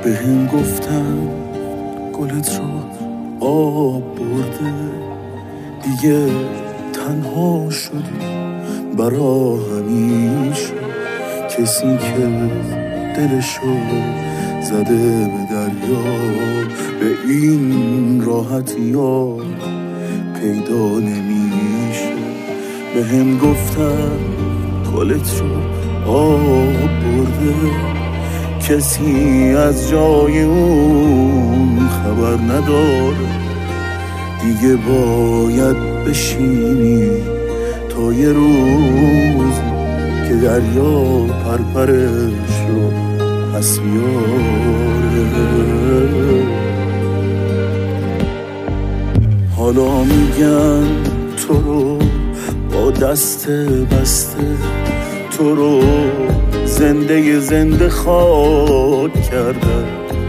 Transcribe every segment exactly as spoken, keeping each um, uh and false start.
به هم گفتن گلت رو آب برده، دیگه تنها شدی برا همیشه. کسی که دلشو زده به دریا به این راحتی ها پیدا نمیشه. به هم گفتن گلت رو آب برده، کسی از جای اون خبر نداره. دیگه باید بشینی تا یه روزی که دریا پرپرش رو پس بیاره. حالا میگن تو رو با دست بسته، تو رو زنده زنده خاک کردن.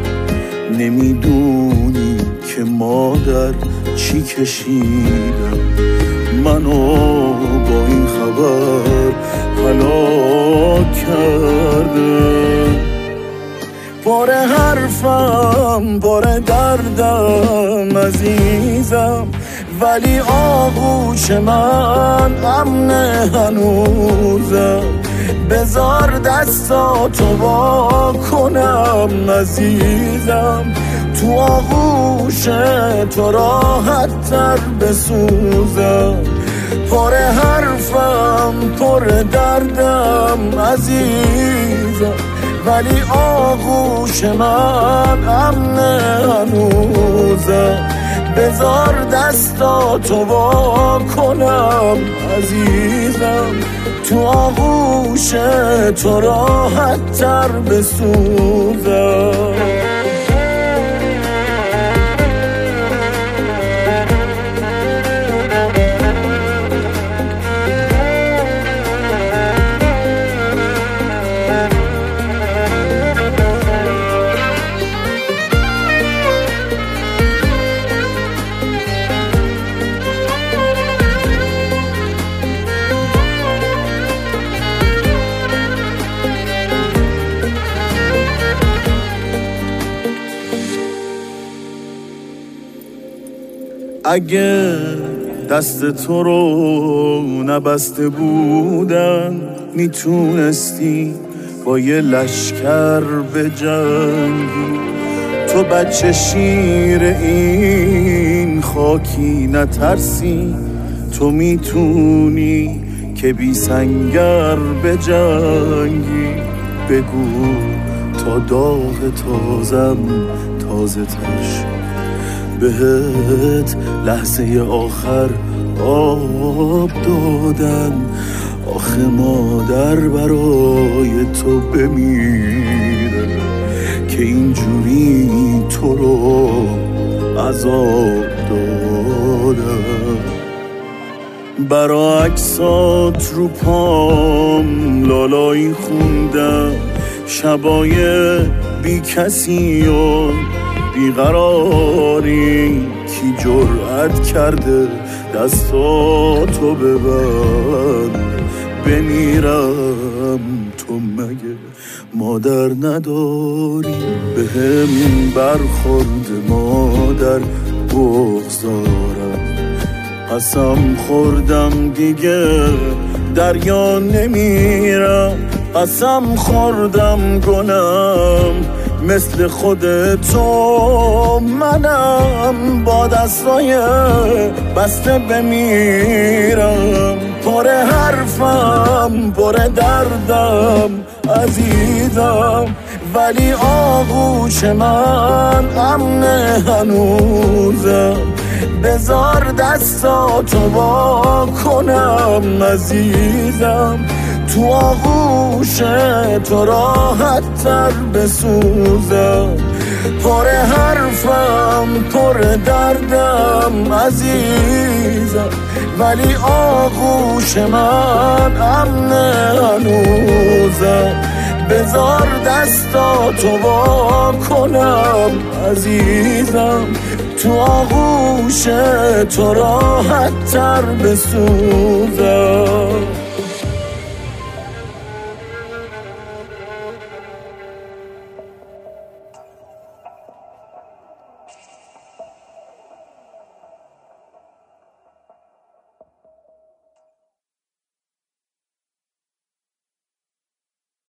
نمیدونی که مادر چی کشیدم، منو با این خبر هلاک کرده. پر حرفم پر دردم عزیزم، ولی آغوش من امن هنوزم. بذار دستاتو وا کنم عزیزم، تو آغوش تو راحت تر بسوزم. پر حرفم پر دردم عزیزم، ولی آغوش من امن هنوزم. بذار دستاتو وا کنم عزیزم، تو آغوش تو راحت تر بسوزم. اگه دست تو رو نبسته بودن، میتونستی با یه لشکر بجنگی. تو بچه شیر این خاکی نترسی، تو میتونی که بی سنگر بجنگی. بگو تا داغ تازم تازه تر، بهت لحظه آخر آب دادن. آخه مادر برای تو بمیره که اینجوری تو رو عذاب دادن. برا عکسات رو پام لالایی خوندم، شبای بی کسی و بیقراری. کی جرأت کرده دستاتو ببند؟ بمیرم تو مگه مادر نداری؟ به هم برخورد مادر بغضارم، قسم خوردم دیگه دریا نمیرم. قسم خوردم گنم مثل خودتو منم، با دستای بسته بمیرم. پر حرفم پر دردم عزیزم، ولی آغوش من امن هنوزم. بذار دستاتو وا کنم عزیزم، تو آغوش تو راحت تر بسوزم. پر حرفم پر دردم عزیزم، ولی آغوش من امن هنوزم. بذار دستاتو وا کنم عزیزم، تو آغوش تو راحت تر بسوزم.